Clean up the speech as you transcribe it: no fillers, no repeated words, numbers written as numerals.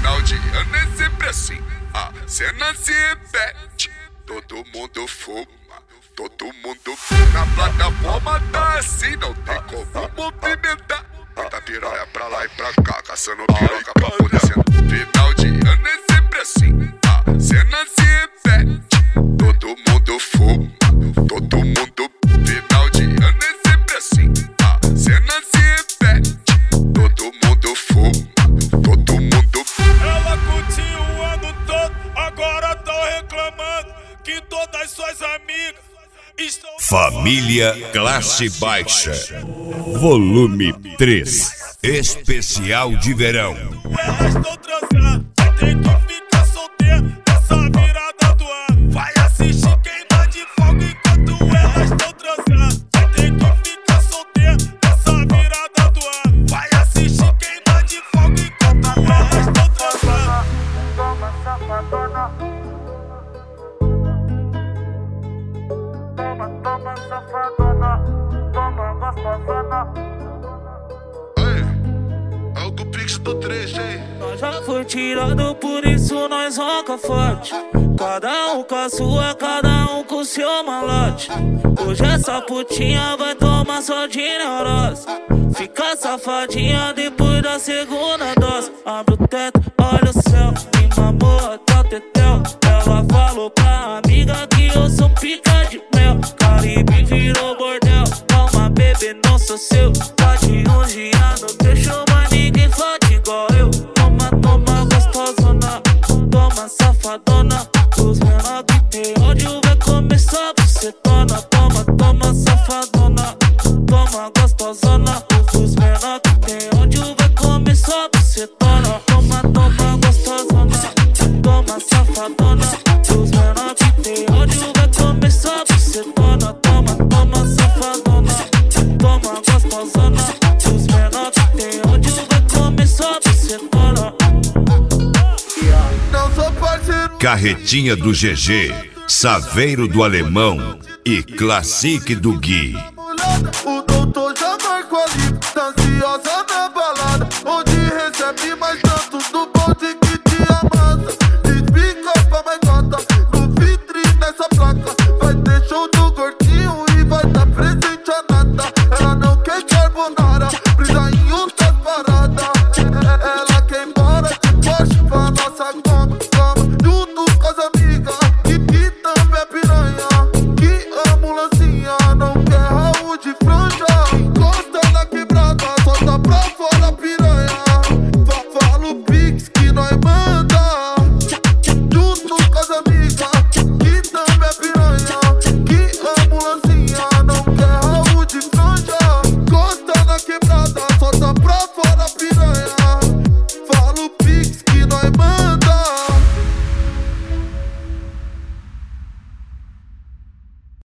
Final de ano é sempre assim, a cena se repete. Todo mundo fuma, todo mundo na plataforma tá assim, não tem como movimentar. Muita piranha pra lá e pra cá, caçando piroca pra poder sentar. Final de ano é sempre assim, a cena se repete. Todo mundo fuma, todo mundo. Final de ano é sempre assim, a cena se repete. Todo mundo fuma, todo mundo. Ela curtiu o ano todo, agora tão reclamando que todas suas amigas estão... Família Classe Baixa, volume 3, especial de verão. Elas estão transando, tem que ficar solteiro nessa virada do ano. Vai assistir queima de fogo enquanto elas estão transando. Tem que ficar solteiro nessa virada do ano. Vai assistir queima de fogo enquanto elas estão transando. Toma safadona. Toma safadona. Toma gostosona. É o Pix do 3, hein? Nós já foi tirado, por isso nós roca forte. Cada um com a sua, cada um com o seu malote. Hoje essa putinha vai tomar só de neurose. Fica safadinha depois da segunda dose. Abre o teto, olha o céu, me mamou até o tetel. Ela falou pra amiga que eu sou pica de mel. Caribe virou bordel, calma bebê, não sou seu. Tá de um dia no teu show, mas ninguém fode igual eu. Toma, toma gostosona, toma safadona. Os menor que tem ódio vai começar a bucetona. Toma, toma safadona, toma gostosona. Os menor que tem ódio vai começar a bucetona. Toma, toma gostosona, toma safadona. Os menor que tem ódio vai começar a bucetona. Toma, toma safadona, toma gostosona. Os menor que tem ódio vai começar a bucetona. Não sou parceiro. Carretinha do GG, Saveiro do Alemão e Classique do Gui. O doutor já marcou ali, tá ansiosa na balada, onde recebe mais tanto